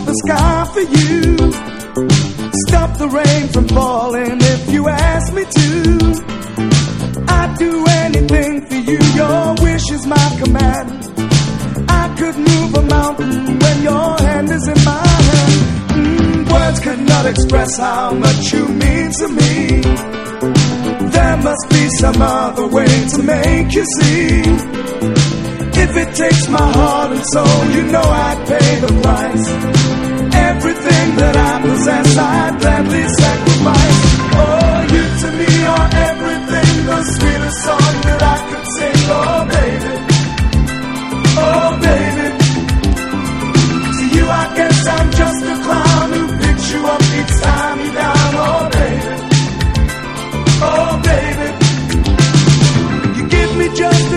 the sky for you. Stop the rain from falling if you ask me to. I'd do anything for you, your wish is my command. I could move a mountain when your hand is in my hand. Words cannot express how much you mean to me. There must be some other way to make you see. If it takes my heart and soul, you know I'd pay the price. Everything that I possess, I'd gladly sacrifice. Oh, you to me are everything, the sweetest song that I could sing. Oh, baby, oh, baby. To you I guess I'm just a clown who picks you up each time you're down. Oh, baby, oh, baby. You give me just